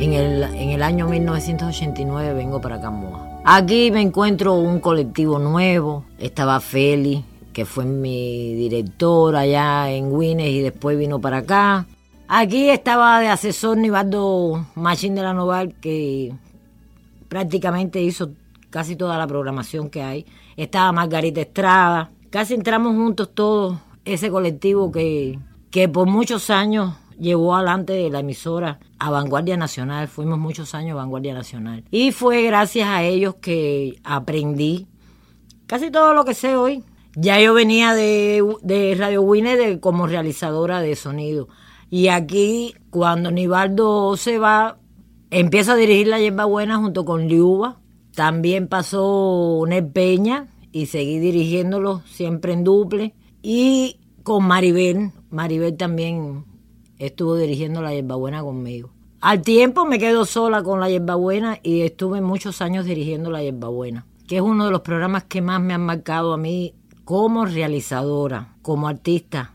En el año 1989 vengo para Camoa. Aquí me encuentro un colectivo nuevo. Estaba Feli, que fue mi directora allá en Guinness y después vino para acá. Aquí estaba de asesor Nivaldo Machín de la Noval, que prácticamente hizo casi toda la programación que hay. Estaba Margarita Estrada. Casi entramos juntos todos, ese colectivo que por muchos años llevó adelante de la emisora a Vanguardia Nacional. Fuimos muchos años Vanguardia Nacional. Y fue gracias a ellos que aprendí casi todo lo que sé hoy. Ya yo venía de Radio Guinness como realizadora de sonido. Y aquí, cuando Nivaldo se va, empiezo a dirigir La Hierbabuena junto con Liuba. También pasó Ned Peña y seguí dirigiéndolo siempre en duple. Y con Maribel también estuvo dirigiendo La Hierbabuena conmigo. Al tiempo me quedo sola con La Hierbabuena y estuve muchos años dirigiendo La Hierbabuena, que es uno de los programas que más me han marcado a mí como realizadora, como artista.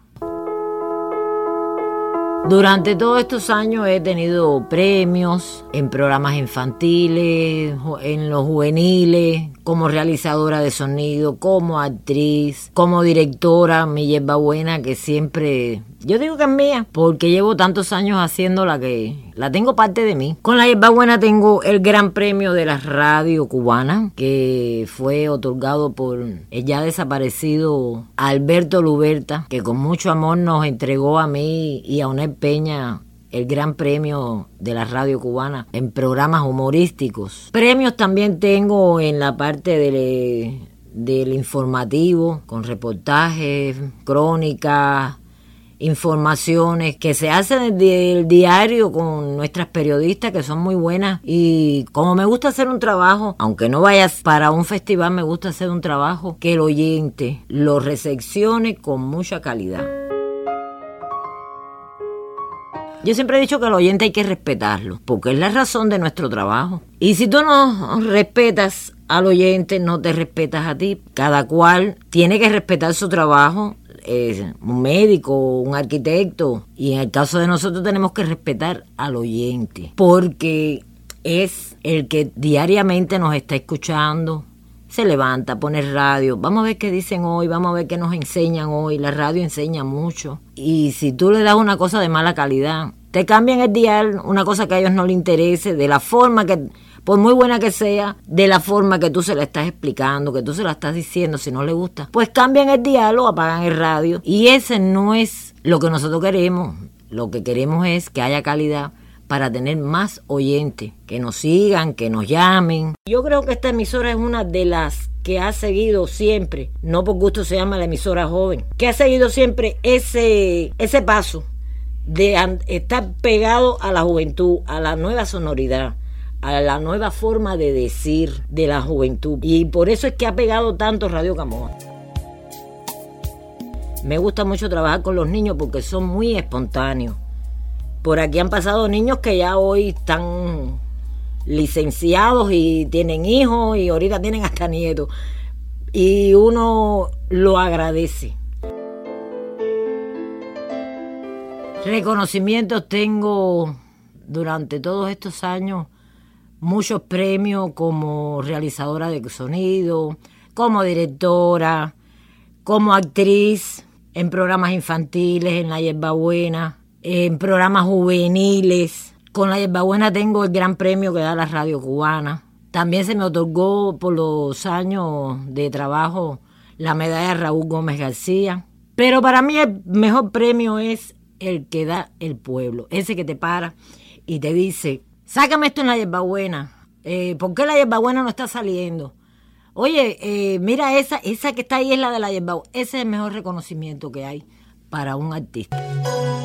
Durante todos estos años he tenido premios en programas infantiles, en los juveniles, como realizadora de sonido, como actriz, como directora. Mi Hierbabuena, que siempre, yo digo que es mía, porque llevo tantos años haciéndola que la tengo parte de mí. Con La Hierbabuena tengo el gran premio de la radio cubana, que fue otorgado por el ya desaparecido Alberto Luberta, que con mucho amor nos entregó a mí y a Onel Peña el gran premio de la radio cubana en programas humorísticos. Premios también tengo en la parte del informativo, con reportajes, crónicas, informaciones que se hacen del diario con nuestras periodistas, que son muy buenas. Y como me gusta hacer un trabajo, aunque no vayas para un festival, me gusta hacer un trabajo que el oyente lo recepcione con mucha calidad. Yo siempre he dicho que al oyente hay que respetarlo, porque es la razón de nuestro trabajo. Y si tú no respetas al oyente, no te respetas a ti. Cada cual tiene que respetar su trabajo, un médico, un arquitecto. Y en el caso de nosotros tenemos que respetar al oyente, porque es el que diariamente nos está escuchando. Se levanta, pone radio, vamos a ver qué dicen hoy, vamos a ver qué nos enseñan hoy. La radio enseña mucho. Y si tú le das una cosa de mala calidad, te cambian el dial, una cosa que a ellos no les interese, de la forma que, por muy buena que sea, de la forma que tú se la estás explicando, que tú se la estás diciendo, si no le gusta, pues cambian el dial o apagan el radio. Y ese no es lo que nosotros queremos. Lo que queremos es que haya calidad para tener más oyentes, que nos sigan, que nos llamen. Yo creo que esta emisora es una de las que ha seguido siempre, no por gusto se llama la emisora joven, que ha seguido siempre ese paso de estar pegado a la juventud, a la nueva sonoridad, a la nueva forma de decir de la juventud. Y por eso es que ha pegado tanto Radio Camoa. Me gusta mucho trabajar con los niños porque son muy espontáneos. Por aquí han pasado niños que ya hoy están licenciados y tienen hijos y ahorita tienen hasta nietos. Y uno lo agradece. Reconocimientos tengo durante todos estos años, muchos premios como realizadora de sonido, como directora, como actriz en programas infantiles, en La Hierbabuena, en programas juveniles. Con La Hierbabuena tengo el gran premio que da la radio cubana. También se me otorgó por los años de trabajo la medalla Raúl Gómez García. Pero para mí el mejor premio es el que da el pueblo. Ese que te para y te dice, sácame esto en La Hierbabuena. ¿Por qué La Hierbabuena no está saliendo? Oye, mira esa que está ahí es la de La Hierbabuena. Ese es el mejor reconocimiento que hay para un artista.